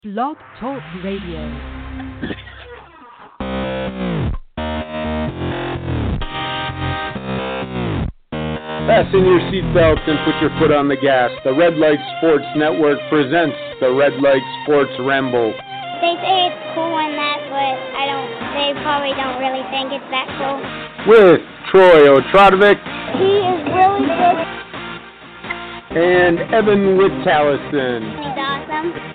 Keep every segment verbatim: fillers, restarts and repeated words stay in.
Blog Talk Radio. Fasten your seatbelts and put your foot on the gas. The Red Light Sports Network presents the Red Light Sports Ramble. They say it's cool and that, but I don't. They probably don't really think it's that cool. With Troy Otradovic. He is really good. And Evan Wittallison. He's awesome.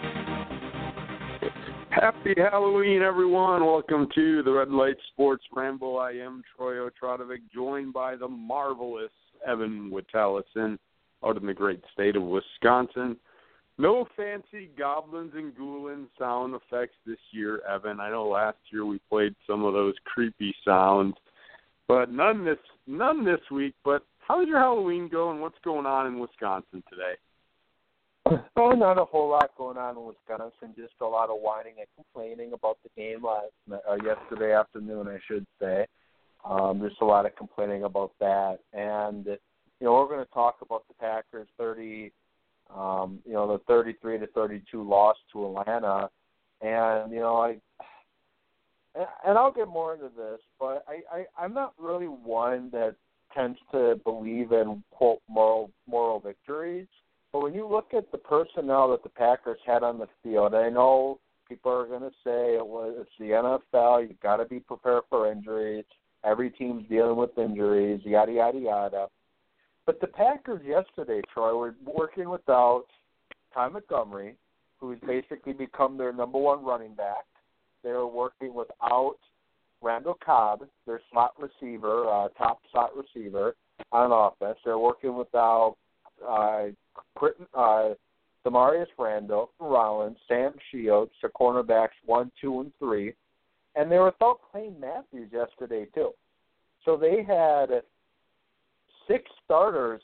Happy Halloween, everyone. Welcome to the Red Light Sports Ramble. I am Troy Otradovic, joined by the marvelous Evan Wittallison out in the great state of Wisconsin. No fancy goblins and ghouls sound effects this year, Evan. I know last year we played some of those creepy sounds, but none this none this week. But how's your Halloween going? What's going on in Wisconsin today? Oh, not a whole lot going on in Wisconsin. Just a lot of whining and complaining about the game last uh, yesterday afternoon, I should say. Um, there's a lot of complaining about that, and you know we're going to talk about the Packers' thirty, um, you know, the thirty-three to thirty-two loss to Atlanta, and you know I, and I'll get more into this, but I, I I'm not really one that tends to believe in quote moral moral victories. But when you look at the personnel that the Packers had on the field, I know people are going to say it was it's the N F L. You've got to be prepared for injuries. Every team's dealing with injuries, yada, yada, yada. But the Packers yesterday, Troy, were working without Ty Montgomery, who's basically become their number one running back. They were working without Randall Cobb, their slot receiver, uh, top slot receiver on offense. They're working without uh, uh, Demarius Randall, Rollins, Sam Shields, their cornerbacks one, two, and three. And they were without Clay Matthews yesterday, too. So they had six starters.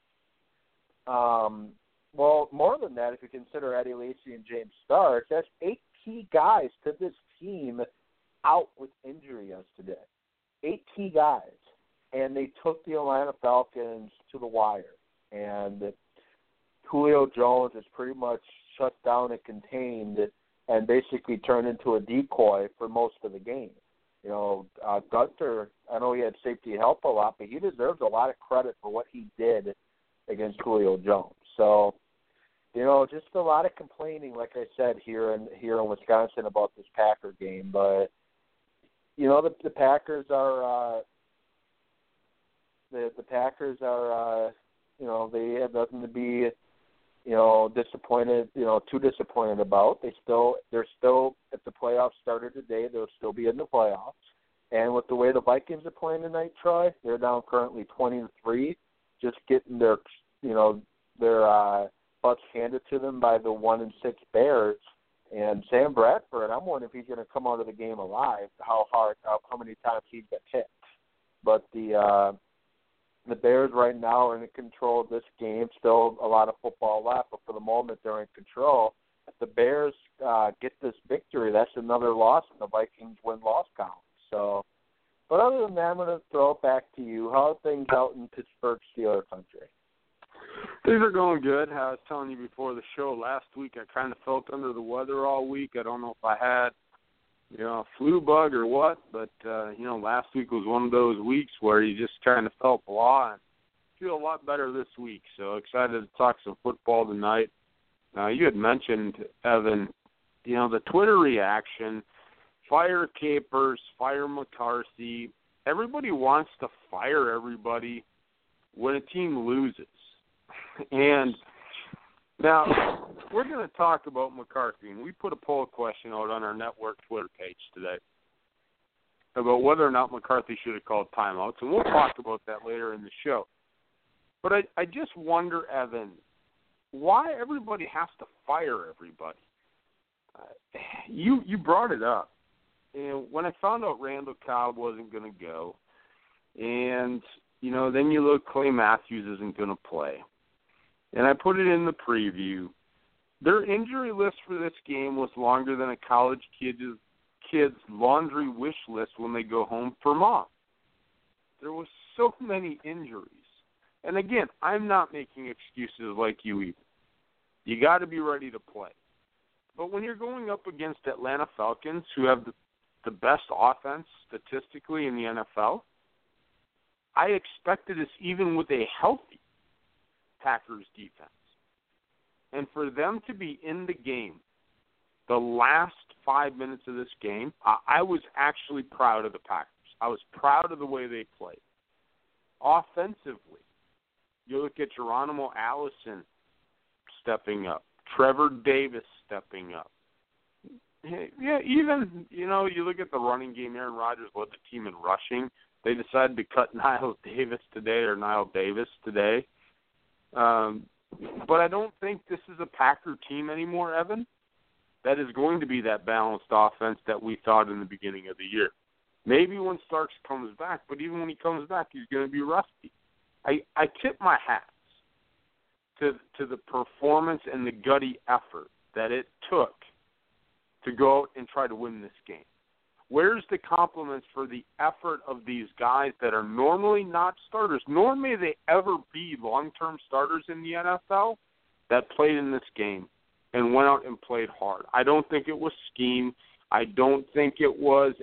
Um, well, more than that, if you consider Eddie Lacy and James Starks, that's eight key guys to this team out with injury yesterday. Eight key guys. And they took the Atlanta Falcons to the wire. And Julio Jones is pretty much shut down and contained and basically turned into a decoy for most of the game. You know, uh, Gunter, I know he had safety help a lot, but he deserves a lot of credit for what he did against Julio Jones. So, you know, just a lot of complaining, like I said, here in here in Wisconsin about this Packer game. But, you know, the, the Packers are uh, the the Packers are, uh, you know, they have nothing to be you know, disappointed, you know, too disappointed about. They still, they're still, if the playoffs started today, they'll still be in the playoffs. And with the way the Vikings are playing tonight, Troy, they're down currently twenty to three, just getting their, you know, their uh, butts handed to them by the one and six Bears. And Sam Bradford, I'm wondering if he's going to come out of the game alive. How hard, how, how many times he's been hit. But the uh, The Bears right now are in control of this game. Still a lot of football left, but for the moment they're in control. If the Bears uh, get this victory, that's another loss in the Vikings win-loss column. So, but other than that, I'm going to throw it back to you. How are things out in Pittsburgh Steelers country? Things are going good. I was telling you before the show last week, I kind of felt under the weather all week. I don't know if I had you know, a flu bug or what, but, uh, you know, last week was one of those weeks where you just kind of felt blah and feel a lot better this week. So excited to talk some football tonight. Uh, you had mentioned, Evan, you know, the Twitter reaction, fire Capers, fire McCarthy. Everybody wants to fire everybody when a team loses. And now, we're going to talk about McCarthy, and we put a poll question out on our network Twitter page today about whether or not McCarthy should have called timeouts, and we'll talk about that later in the show. But I, I just wonder, Evan, why everybody has to fire everybody? Uh, you you brought it up. And when I found out Randall Cobb wasn't going to go, and, you know, then you look, Clay Matthews isn't going to play. And I put it in the preview. Their injury list for this game was longer than a college kid's, kid's laundry wish list when they go home for mom. There was so many injuries. And again, I'm not making excuses like you either. You got to be ready to play. But when you're going up against Atlanta Falcons, who have the, the best offense statistically in the N F L, I expected this even with a healthy Packers defense. And for them to be in the game, the last five minutes of this game, I, I was actually proud of the Packers. I was proud of the way they played. Offensively, you look at Geronimo Allison stepping up, Trevor Davis stepping up. Yeah, even, you know, you look at the running game, Aaron Rodgers led the team in rushing. They decided to cut Niall Davis today, or Niall Davis today. Um, but I don't think this is a Packer team anymore, Evan, that is going to be that balanced offense that we thought in the beginning of the year. Maybe when Starks comes back, but even when he comes back, he's going to be rusty. I, I tip my hats to to the performance and the gutty effort that it took to go out and try to win this game. Where's the compliments for the effort of these guys that are normally not starters, nor may they ever be long-term starters in the N F L, that played in this game and went out and played hard? I don't think it was scheme. I don't think it was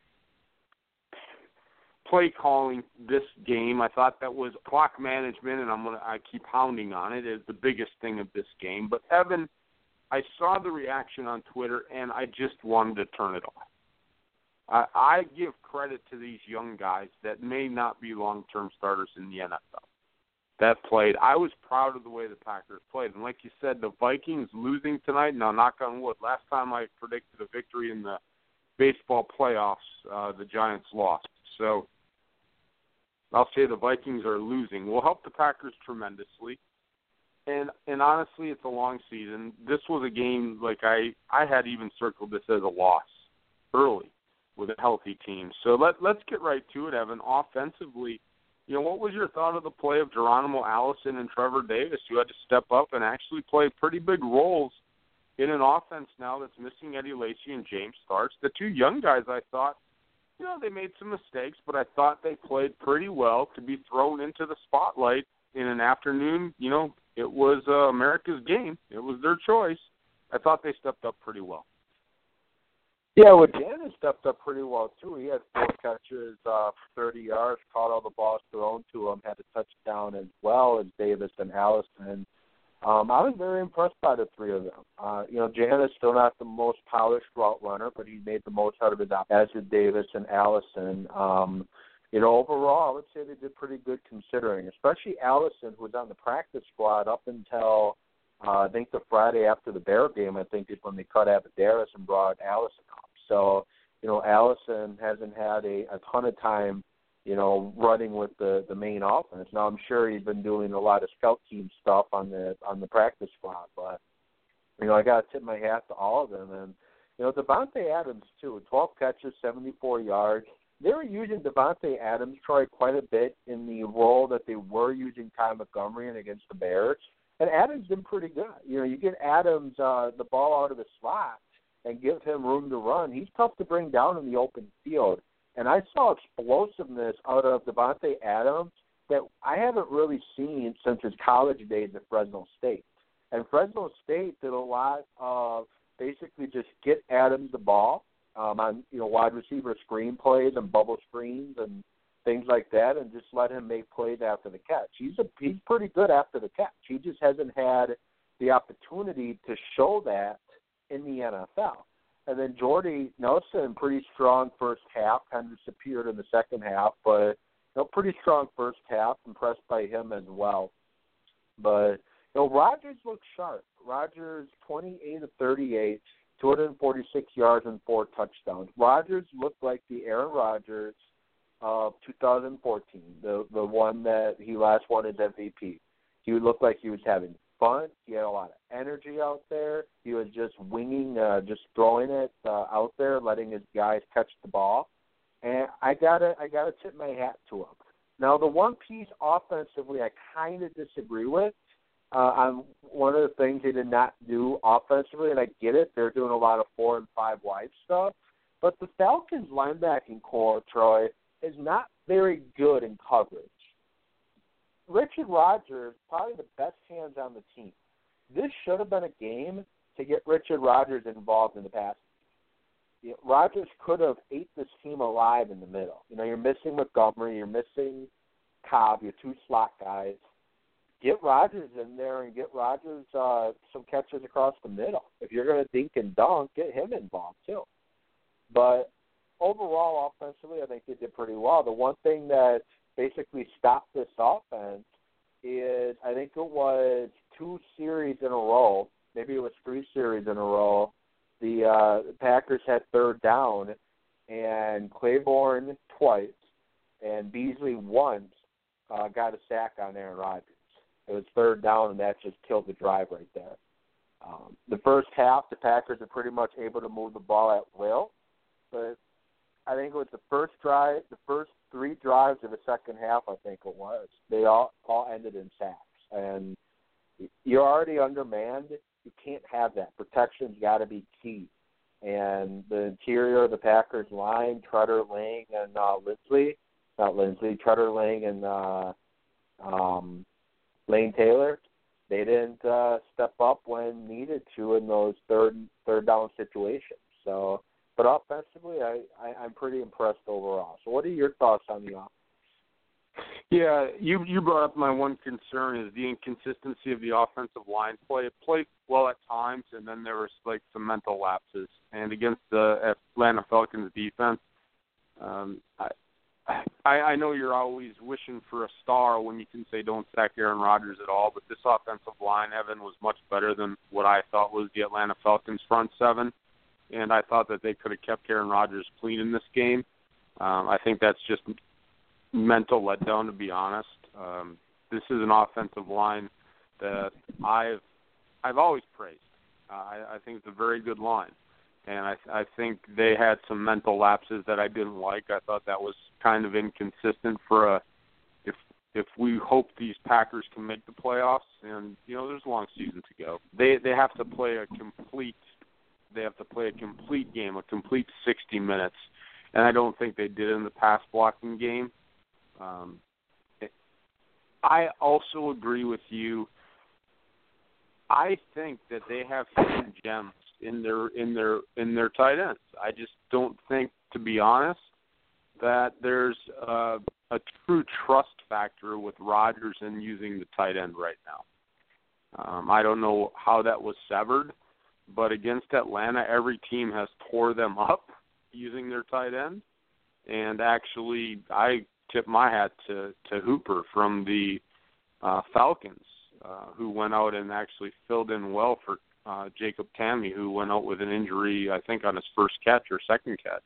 play calling this game. I thought that was clock management, and I'm gonna I keep hounding on it as the biggest thing of this game. But Evan, I saw the reaction on Twitter, and I just wanted to turn it off. I, I give credit to these young guys that may not be long-term starters in the N F L that played. I was proud of the way the Packers played. And like you said, the Vikings losing tonight, now knock on wood, last time I predicted a victory in the baseball playoffs, uh, the Giants lost. So I'll say the Vikings are losing. Will help the Packers tremendously. And and honestly, it's a long season. This was a game, like I, I had even circled this as a loss early with a healthy team. So let, let's get right to it, Evan. Offensively, you know, what was your thought of the play of Geronimo Allison and Trevor Davis, who had to step up and actually play pretty big roles in an offense now that's missing Eddie Lacy and James Starks? The two young guys, I thought, you know, they made some mistakes, but I thought they played pretty well to be thrown into the spotlight in an afternoon. You know, it was uh, America's game. It was their choice. I thought they stepped up pretty well. Yeah, well, Janis stepped up pretty well, too. He had four catches uh, for thirty yards, caught all the balls thrown to him, had a touchdown as well as Davis and Allison. Um, I was very impressed by the three of them. Uh, you know, Janis still not the most polished route runner, but he made the most out of his out, as did Davis and Allison. Um, you know, overall, I would say they did pretty good considering, especially Allison, who was on the practice squad up until uh, I think the Friday after the Bear game, I think is when they cut Abadaris and brought Allison up. So, you know, Allison hasn't had a, a ton of time, you know, running with the, the main offense. Now, I'm sure he's been doing a lot of scout team stuff on the on the practice squad, but, you know, I got to tip my hat to all of them. And, you know, Devontae Adams, too, twelve catches, seventy-four yards. They were using Devontae Adams, Troy, quite a bit in the role that they were using Ty Montgomery in against the Bears. And Adams did pretty good. You know, you get Adams uh, the ball out of the slot and give him room to run. He's tough to bring down in the open field. And I saw explosiveness out of Devontae Adams that I haven't really seen since his college days at Fresno State. And Fresno State did a lot of basically just get Adams the ball um, on, you know, wide receiver screen plays and bubble screens and things like that, and just let him make plays after the catch. He's a he's pretty good after the catch. He just hasn't had the opportunity to show that in the N F L. And then Jordy Nelson, pretty strong first half, kind of disappeared in the second half, but you know, pretty strong first half, impressed by him as well. But you know, Rodgers looked sharp. Rodgers, twenty-eight of thirty-eight, two hundred forty-six yards and four touchdowns. Rodgers looked like the Aaron Rodgers of two thousand fourteen, the the one that he last won his M V P. He looked like he was having fun. He had a lot of energy out there. He was just winging, uh, just throwing it uh, out there, letting his guys catch the ball. And I gotta, I gotta tip my hat to him. Now, the one piece offensively I kind of disagree with uh, on one of the things they did not do offensively, and I get it, they're doing a lot of four and five wide stuff. But the Falcons' linebacking core, Troy, is not very good in coverage. Richard Rodgers, probably the best hands on the team. This should have been a game to get Richard Rodgers involved in the pass. You know, Rodgers could have ate this team alive in the middle. You know, you're missing Montgomery, you're missing Cobb, your two slot guys. Get Rodgers in there and get Rodgers uh, some catches across the middle. If you're going to dink and dunk, get him involved too. But overall, offensively, I think they did pretty well. The one thing that basically stopped this offense is I think it was two series in a row, maybe it was three series in a row, the uh, Packers had third down, and Claiborne twice and Beasley once uh, got a sack on Aaron Rodgers. It was third down, and that just killed the drive right there. Um, the first half, the Packers are pretty much able to move the ball at will, but I think it was the first drive, the first three drives of the second half, I think it was, they all, all ended in sacks. And you're already undermanned. You can't have that. Protection's got to be key. And the interior of the Packers line, Treader, Lang, and uh, Lindsley, not Lindsley, Treader, Lang, and uh, um, Lane Taylor, they didn't uh, step up when needed to in those third third down situations. So, but offensively, I, I, I'm pretty impressed overall. So what are your thoughts on the offense? Yeah, you you brought up my one concern is the inconsistency of the offensive line play. It played well at times, and then there was like some mental lapses. And against the Atlanta Falcons defense, um, I, I I know you're always wishing for a star when you can say don't sack Aaron Rodgers at all, but this offensive line, Evan, was much better than what I thought was the Atlanta Falcons front seven. And I thought that they could have kept Aaron Rodgers clean in this game. Um, I think that's just mental letdown, to be honest. Um, this is an offensive line that I've I've always praised. Uh, I, I think it's a very good line, and I, I think they had some mental lapses that I didn't like. I thought that was kind of inconsistent for a if if we hope these Packers can make the playoffs, and you know there's a long season to go. They they have to play a complete they have to play a complete game, a complete sixty minutes, and I don't think they did in the pass blocking game. Um, I also agree with you. I think that they have hidden gems in their in their in their tight ends. I just don't think, to be honest, that there's uh, a true trust factor with Rodgers in using the tight end right now. Um, I don't know how that was severed, but against Atlanta, every team has tore them up using their tight end, and actually, I tip my hat to, to Hooper from the uh, Falcons, uh, who went out and actually filled in well for uh, Jacob Tamme, who went out with an injury, I think, on his first catch or second catch.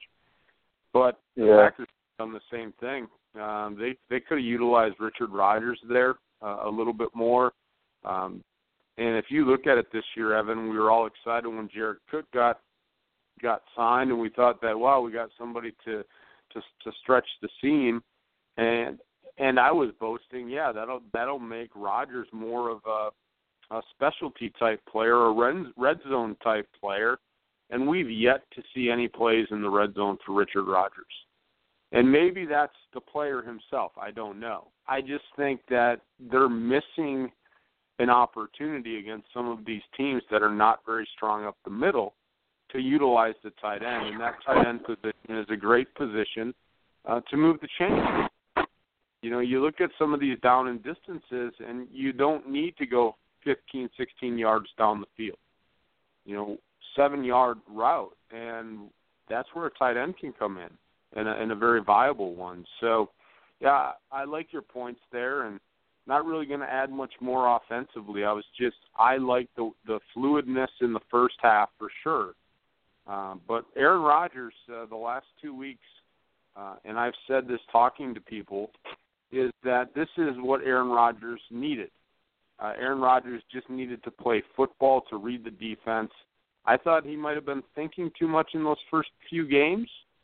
But yeah. the Packers have done the same thing. Um, they they could have utilized Richard Rodgers there uh, a little bit more. Um, and if you look at it this year, Evan, we were all excited when Jared Cook got got signed, and we thought that, wow, we got somebody to to, to stretch the seam. And and I was boasting, yeah, that'll that'll make Rodgers more of a, a specialty type player, a red, red zone type player, and we've yet to see any plays in the red zone for Richard Rodgers. And maybe that's the player himself. I don't know. I just think that they're missing an opportunity against some of these teams that are not very strong up the middle to utilize the tight end, and that tight end position is a great position uh, to move the chains. You know, you look at some of these down and distances, and you don't need to go fifteen, sixteen yards down the field. You know, seven-yard route, and that's where a tight end can come in, and a, and a very viable one. So, yeah, I like your points there, and not really going to add much more offensively. I was just, I like the, the fluidness in the first half for sure. Um, but Aaron Rodgers, uh, the last two weeks, uh, and I've said this talking to people, is that this is what Aaron Rodgers needed. Uh, Aaron Rodgers just needed to play football, to read the defense. I thought he might have been thinking too much in those first few games,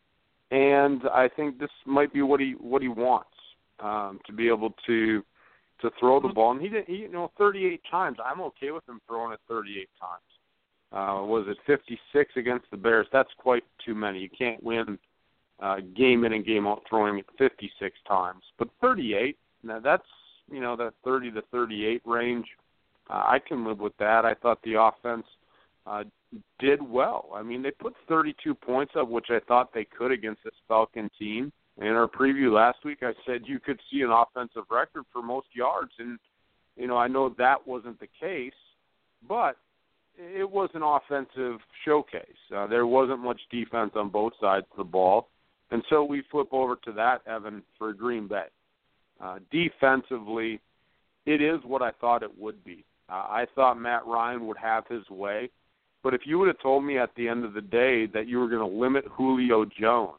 and I think this might be what he what he wants, um, to be able to to throw the ball. And he did, he, you know, thirty-eight times. I'm okay with him throwing it thirty-eight times. Uh, was it fifty-six against the Bears? That's quite too many. You can't win Uh, game in and game out throwing it fifty-six times, but thirty-eight. Now that's, you know, that thirty to thirty-eight range. Uh, I can live with that. I thought the offense uh, did well. I mean, they put thirty-two points up, which I thought they could against this Falcon team. In our preview last week, I said you could see an offensive record for most yards, and, you know, I know that wasn't the case, but it was an offensive showcase. Uh, there wasn't much defense on both sides of the ball, and so we flip over to that, Evan, for Green Bay. Uh, defensively, it is what I thought it would be. Uh, I thought Matt Ryan would have his way, but if you would have told me at the end of the day that you were going to limit Julio Jones,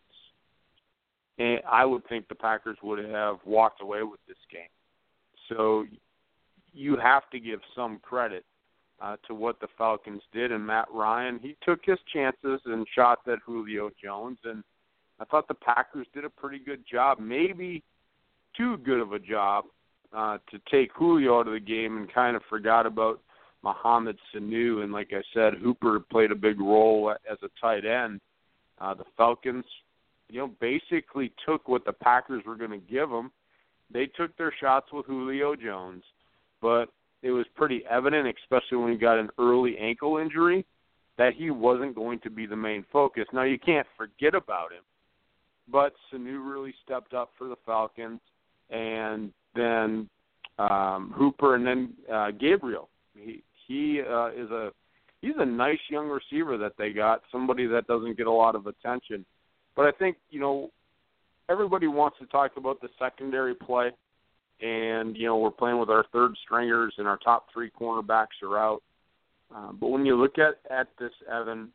and I would think the Packers would have walked away with this game. So you have to give some credit uh, to what the Falcons did. And Matt Ryan, he took his chances and shot at Julio Jones. And I thought the Packers did a pretty good job, maybe too good of a job, uh, to take Julio out of the game and kind of forgot about Mohamed Sanu. And like I said, Hooper played a big role as a tight end. Uh, the Falcons, you know, basically took what the Packers were going to give them. They took their shots with Julio Jones, but it was pretty evident, especially when he got an early ankle injury, that he wasn't going to be the main focus. Now, you can't forget about him, but Sanu really stepped up for the Falcons, and then um, Hooper, and then uh, Gabriel. He he uh, is a he's a nice young receiver that they got, somebody that doesn't get a lot of attention. But I think, you know, everybody wants to talk about the secondary play, and, you know, we're playing with our third stringers and our top three cornerbacks are out. Uh, but when you look at, at this, Evan,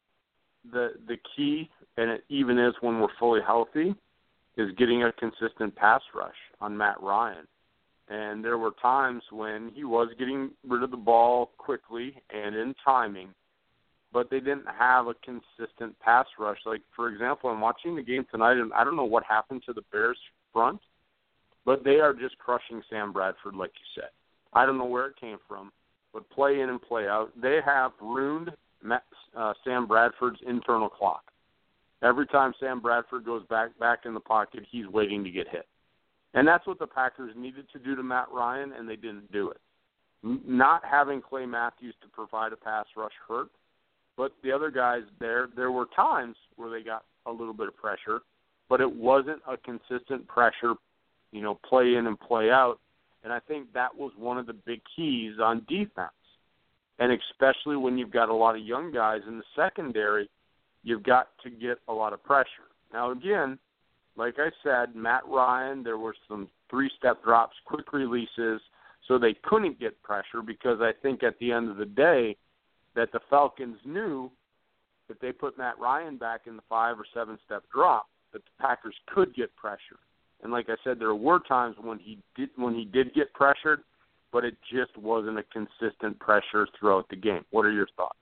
the the key, and it even is when we're fully healthy, is getting a consistent pass rush on Matt Ryan. And there were times when he was getting rid of the ball quickly and in timing, but they didn't have a consistent pass rush. Like, for example, I'm watching the game tonight, and I don't know what happened to the Bears front, but they are just crushing Sam Bradford, like you said. I don't know where it came from, but play in and play out. They have ruined uh, Sam Bradford's internal clock. Every time Sam Bradford goes back back in the pocket, he's waiting to get hit. And that's what the Packers needed to do to Matt Ryan, and they didn't do it. Not having Clay Matthews to provide a pass rush hurt, but the other guys there, there were times where they got a little bit of pressure, but it wasn't a consistent pressure, you know, play in and play out. And I think that was one of the big keys on defense. And especially when you've got a lot of young guys in the secondary, you've got to get a lot of pressure. Now, again, like I said, Matt Ryan, there were some three-step drops, quick releases, so they couldn't get pressure because I think at the end of the day, that the Falcons knew that they put Matt Ryan back in the five or seven step drop, that the Packers could get pressure. And like I said, there were times when he did when he did get pressured, but it just wasn't a consistent pressure throughout the game. What are your thoughts?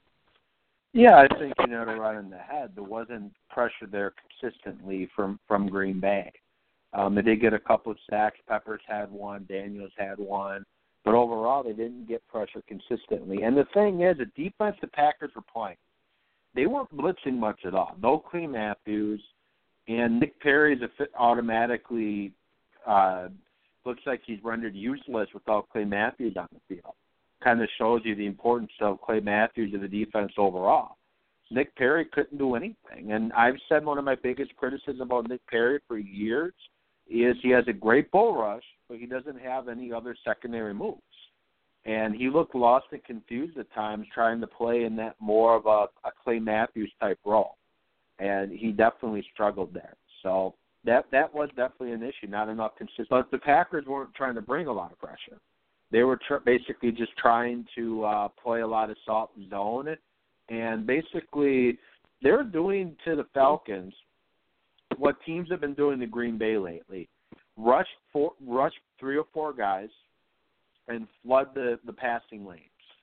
Yeah, I think you know to right on the head. There wasn't pressure there consistently from from Green Bay. Um, they did get a couple of sacks. Peppers had one. Daniels had one. But overall, they didn't get pressure consistently. And the thing is, the defense the Packers were playing, they weren't blitzing much at all. No Clay Matthews, and Nick Perry's automatically uh, looks like he's rendered useless without Clay Matthews on the field. Kind of shows you the importance of Clay Matthews to the defense overall. Nick Perry couldn't do anything. And I've said one of my biggest criticisms about Nick Perry for years is he has a great bull rush, but he doesn't have any other secondary moves. And he looked lost and confused at times trying to play in that more of a, a Clay Matthews type role. And he definitely struggled there. So that that was definitely an issue, not enough consistency. But the Packers weren't trying to bring a lot of pressure. They were tr- basically just trying to uh, play a lot of soft zone. And basically they're doing to the Falcons what teams have been doing to Green Bay lately. Rush four, rush three or four guys and flood the, the passing lanes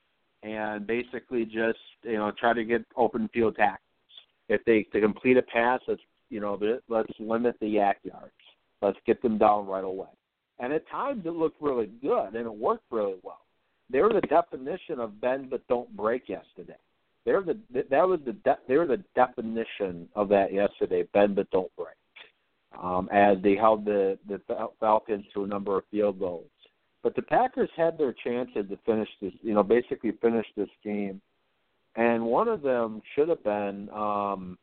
and basically just, you know, try to get open field tackles. If they to complete a pass, let's, you know, let's limit the yak yards. Let's get them down right away. And at times it looked really good and it worked really well. They were the definition of bend but don't break yesterday. They're the that was the de- they were the definition of that yesterday. Bend but don't break. Um, as they held the the Falcons to a number of field goals, but the Packers had their chances to finish this. You know, basically finish this game and one of them should have been um,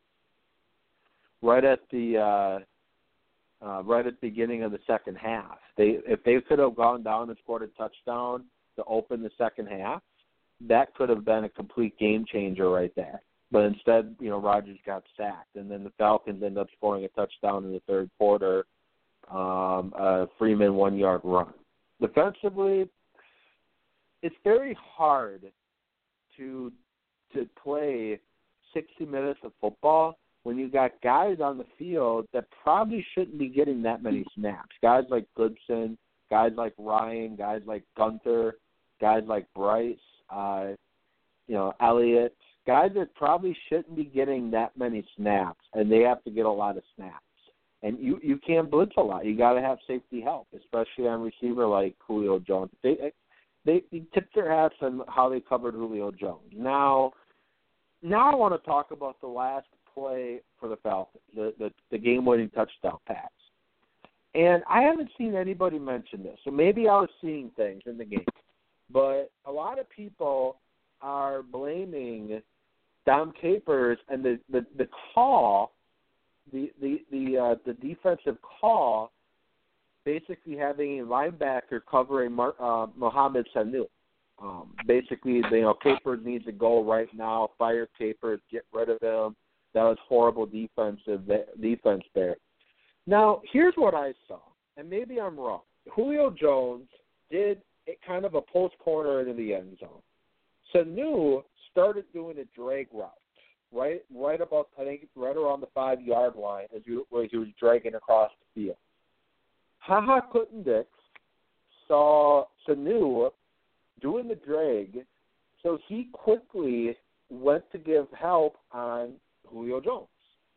right at the uh, uh, right at the beginning of the second half. They if they could have gone down and scored a touchdown to open the second half, that could have been a complete game changer right there. But instead, you know, Rodgers got sacked, and then the Falcons ended up scoring a touchdown in the third quarter, um, a Freeman one-yard run. Defensively, it's very hard to to play sixty minutes of football when you got guys on the field that probably shouldn't be getting that many snaps. Guys like Goodson, guys like Ryan, guys like Gunther, guys like Bryce, uh, you know, Elliott, guys that probably shouldn't be getting that many snaps, and they have to get a lot of snaps. And you, you can't blitz a lot. You got to have safety help, especially on receiver like Julio Jones. They, they they tipped their hats on how they covered Julio Jones. Now, now I want to talk about the last play for the Falcons, the, the, the game-winning touchdown pass. And I haven't seen anybody mention this, so maybe I was seeing things in the game. But a lot of people are blaming Dom Capers and the, the, the call, the the the, uh, the defensive call, basically having a linebacker covering Mar- uh, Mohamed Sanu. Um, basically, you know, Capers needs to go right now. Fire Capers, get rid of him. That was horrible defensive defense there. Now, here's what I saw, and maybe I'm wrong. Julio Jones did it kind of a post corner into the end zone. Sanu started doing a drag route, right, right about I think right around the five yard line as he, where he was dragging across the field. HaHa Clinton-Dix saw Sanu doing the drag, so he quickly went to give help on Julio Jones.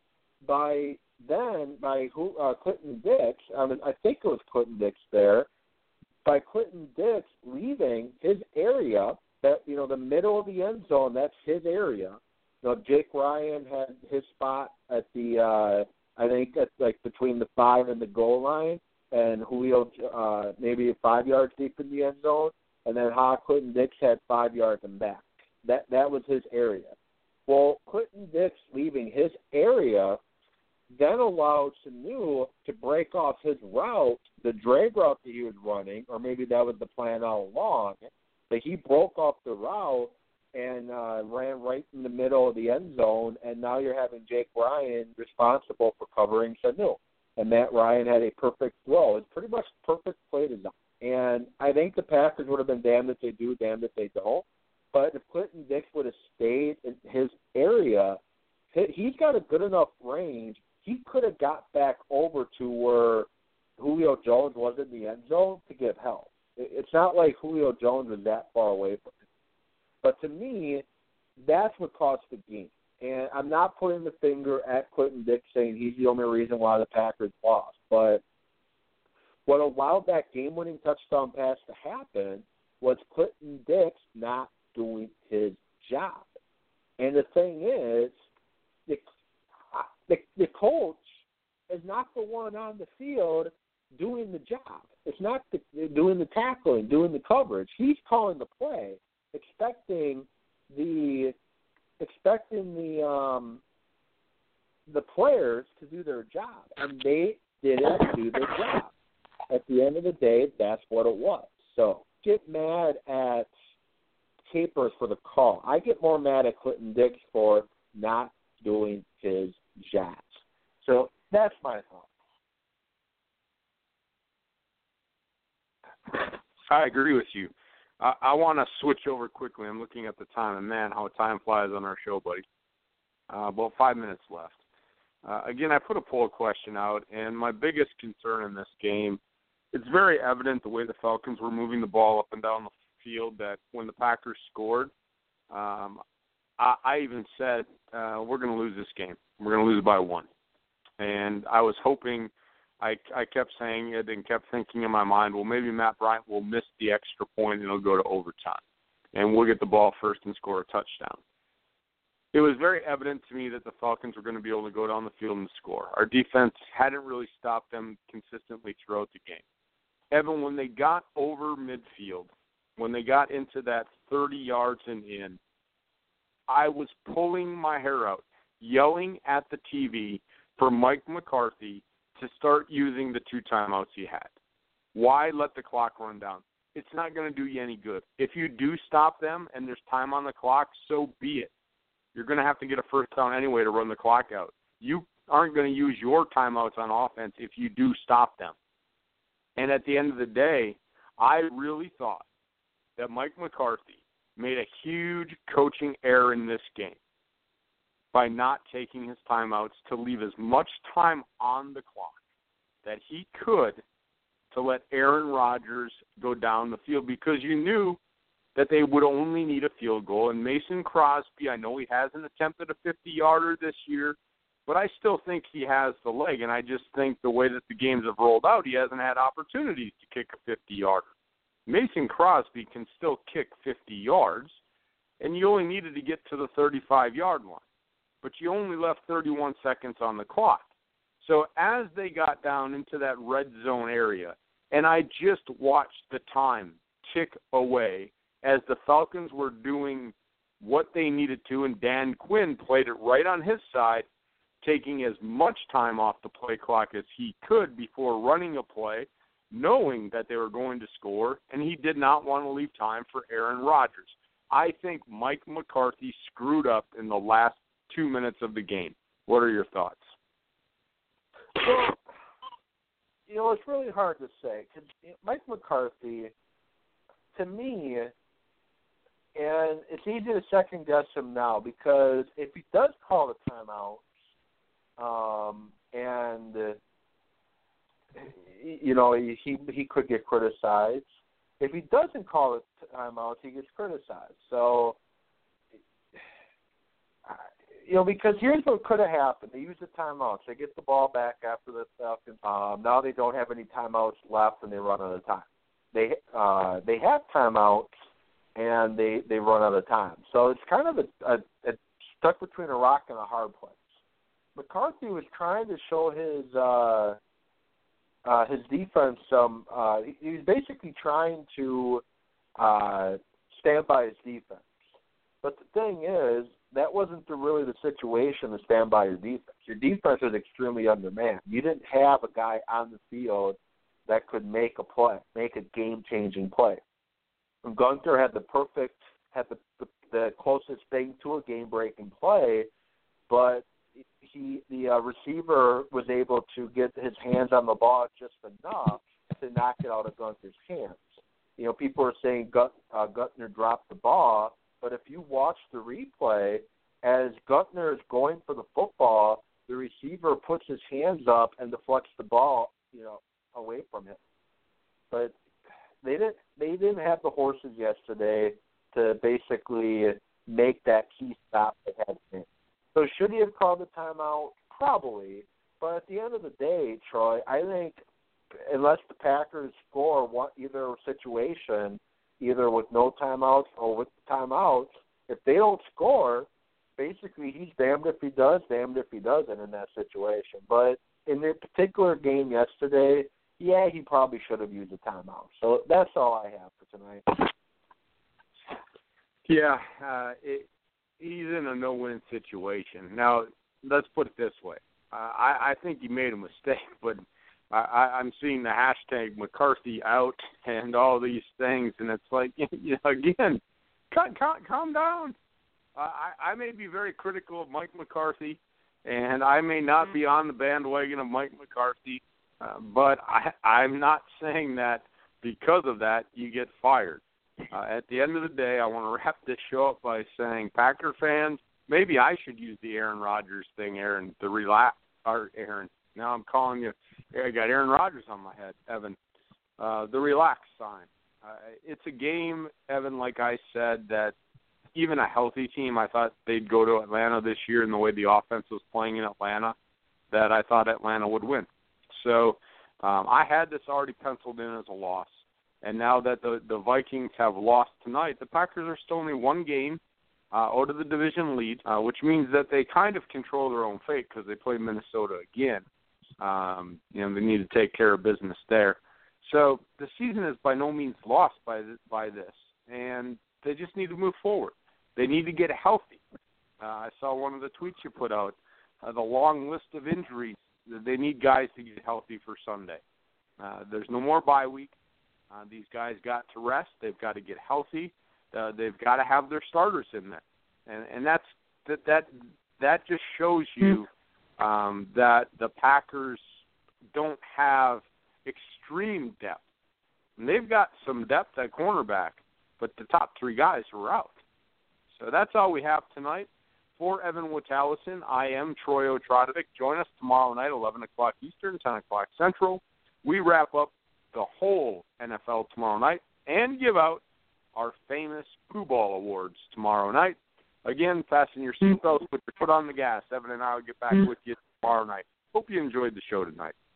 By then, by uh, Clinton-Dix, I, mean, I think it was Clinton-Dix there, by Clinton-Dix leaving his area, that you know, the middle of the end zone, that's his area. You know, Jake Ryan had his spot at the, uh, I think, at, like between the five and the goal line, and Julio uh, maybe five yards deep in the end zone, and then Ha Clinton-Dix had five yards and back. That that was his area. Well, Clinton-Dix leaving his area then allowed Sanu to break off his route, the drag route that he was running, or maybe that was the plan all along, but he broke off the route and uh, ran right in the middle of the end zone, and now you're having Jake Ryan responsible for covering Sanu. And Matt Ryan had a perfect throw. It's pretty much perfect play design. And I think the Packers would have been damned if they do, damned if they don't. But if Clinton-Dix would have stayed in his area, he's got a good enough range. He could have got back over to where Julio Jones was in the end zone to give help. It's not like Julio Jones was that far away from him. But to me, that's what cost the game. And I'm not putting the finger at Clinton-Dix saying he's the only reason why the Packers lost. But what allowed that game-winning touchdown pass to happen was Clinton-Dix not doing his job. And the thing is, the, the, the coach is not the one on the field doing the job. It's not the, doing the tackling, doing the coverage. He's calling the play, expecting the expecting the um, the players to do their job, and they didn't do their job. At the end of the day, that's what it was. So get mad at Capers for the call. I get more mad at Clinton-Dix for not doing his job. So that's my thought. I agree with you. I, I want to switch over quickly. I'm looking at the time, and man, how time flies on our show, buddy. Uh, about five minutes left. Uh, again, I put a poll question out, and my biggest concern in this game, it's very evident the way the Falcons were moving the ball up and down the field that when the Packers scored, um, I, I even said, uh, we're going to lose this game. We're going to lose by one. And I was hoping, I, I kept saying it and kept thinking in my mind, well, maybe Matt Bryant will miss the extra point and it'll go to overtime. And we'll get the ball first and score a touchdown. It was very evident to me that the Falcons were going to be able to go down the field and score. Our defense hadn't really stopped them consistently throughout the game. Evan, when they got over midfield, when they got into that thirty yards and in, I was pulling my hair out, yelling at the T V for Mike McCarthy to start using the two timeouts he had. Why let the clock run down? It's not going to do you any good. If you do stop them and there's time on the clock, so be it. You're going to have to get a first down anyway to run the clock out. You aren't going to use your timeouts on offense if you do stop them. And at the end of the day, I really thought that Mike McCarthy made a huge coaching error in this game by not taking his timeouts to leave as much time on the clock that he could to let Aaron Rodgers go down the field, because you knew that they would only need a field goal. And Mason Crosby, I know he hasn't attempted a fifty-yarder this year, but I still think he has the leg, and I just think the way that the games have rolled out, he hasn't had opportunities to kick a fifty-yarder. Mason Crosby can still kick fifty yards, and you only needed to get to the thirty-five-yard line, but you only left thirty-one seconds on the clock. So as they got down into that red zone area, and I just watched the time tick away as the Falcons were doing what they needed to, and Dan Quinn played it right on his side, taking as much time off the play clock as he could before running a play, knowing that they were going to score, and he did not want to leave time for Aaron Rodgers. I think Mike McCarthy screwed up in the last two minutes of the game. What are your thoughts? Well, you know, it's really hard to say, because Mike McCarthy, to me, and it's easy to second-guess him now, because if he does call the timeout, um, and, uh, you know, he he could get criticized. If he doesn't call the timeout, he gets criticized. So, you know, because here's what could have happened. They use the timeouts. They get the ball back after the Falcons. Um, now they don't have any timeouts left, and they run out of time. They uh, they have timeouts, and they, they run out of time. So it's kind of a, a, a stuck between a rock and a hard place. McCarthy was trying to show his uh, uh, his defense some. Uh, he was basically trying to uh, stand by his defense. But the thing is, that wasn't the, really the situation to stand by your defense. Your defense was extremely undermanned. You didn't have a guy on the field that could make a play, make a game-changing play. And Gunther had the perfect, had the, the, the closest thing to a game-breaking play, but he, the uh, receiver was able to get his hands on the ball just enough to knock it out of Gunther's hands. You know, people are saying Gut, uh, Gunther dropped the ball, but if you watch the replay, as Gunther is going for the football, the receiver puts his hands up and deflects the ball, you know, away from him. But they didn't. They didn't have the horses yesterday to basically make that key stop they had to make. So should he have called the timeout? Probably. But at the end of the day, Troy, I think unless the Packers score one, either situation, either with no timeouts or with the timeouts, if they don't score, basically he's damned if he does, damned if he doesn't in that situation. But in the particular game yesterday, yeah, he probably should have used a timeout. So that's all I have for tonight. Yeah, uh, it, he's in a no-win situation. Now, let's put it this way. Uh, I, I think he made a mistake, but I, I'm seeing the hashtag McCarthy out and all these things, and it's like, you know, again, calm, calm, calm down. Uh, I, I may be very critical of Mike McCarthy, and I may not be on the bandwagon of Mike McCarthy, uh, but I, I'm not saying that because of that you get fired. Uh, at the end of the day, I want to wrap this show up by saying, Packer fans, maybe I should use the Aaron Rodgers thing, Aaron, the relax, or Aaron. Now I'm calling you. I got Aaron Rodgers on my head, Evan. Uh, the relax sign. Uh, it's a game, Evan, like I said, that even a healthy team, I thought they'd go to Atlanta this year in the way the offense was playing in Atlanta, that I thought Atlanta would win. So um, I had this already penciled in as a loss. And now that the, the Vikings have lost tonight, the Packers are still only one game uh, out of the division lead, uh, which means that they kind of control their own fate because they play Minnesota again. Um, you know, they need to take care of business there. So the season is by no means lost by this, by this, and they just need to move forward. They need to get healthy. Uh, I saw one of the tweets you put out, uh, the long list of injuries. They need guys to get healthy for Sunday. Uh, there's no more bye week. Uh, these guys got to rest. They've got to get healthy. Uh, they've got to have their starters in there, and and that's that that that just shows you um, that the Packers don't have extreme depth. And they've got some depth at cornerback, but the top three guys were out. So that's all we have tonight. For Evan Witallison, I am Troy Otradovic. Join us tomorrow night, eleven o'clock Eastern, ten o'clock Central. We wrap up the whole N F L tomorrow night and give out our famous Pooh Ball Awards tomorrow night. Again, fasten your seatbelts, put your foot on the gas. Evan and I will get back with you tomorrow night. Hope you enjoyed the show tonight.